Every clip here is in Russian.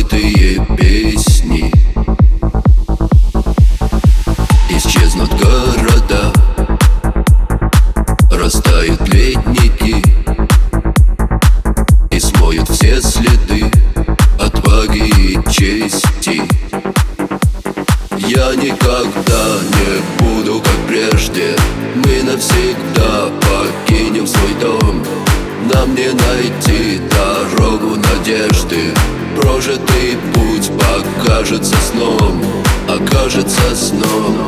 забытые песни. Исчезнут города, растают ледники и смоют все следы отваги и чести. Я никогда не буду как прежде. Мы навсегда покинем свой дом. Нам не найти дорогу надежды. Прожитый путь покажется сном, окажется сном.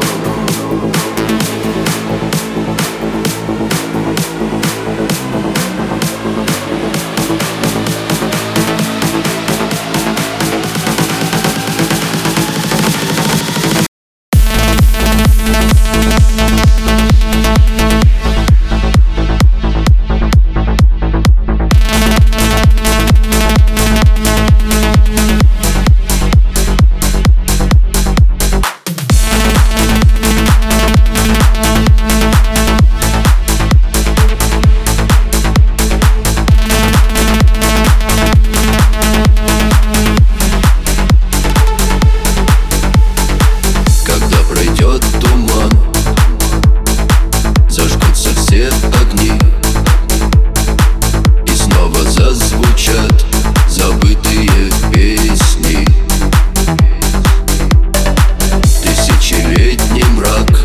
Огни, и снова зазвучат забытые песни. Тысячелетний мрак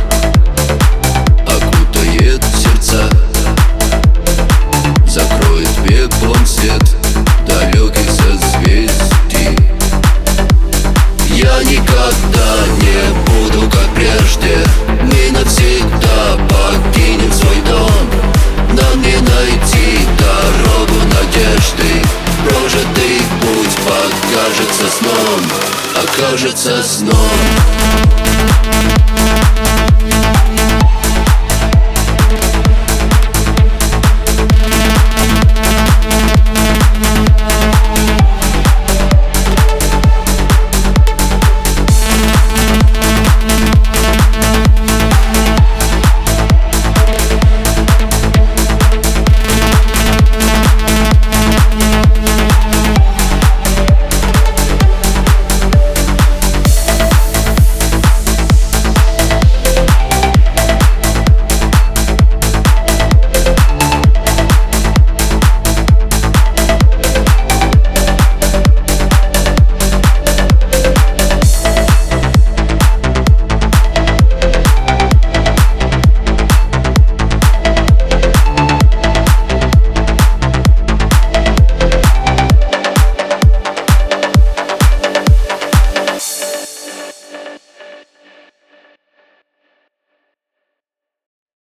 окутает сердца, закроет пеплом свет далеких созвездий. Я никогда не буду как прежде. Мы навсегда покинем свой дом. Нам не найти дорогу надежды. Прожитый путь покажется сном, окажется сном.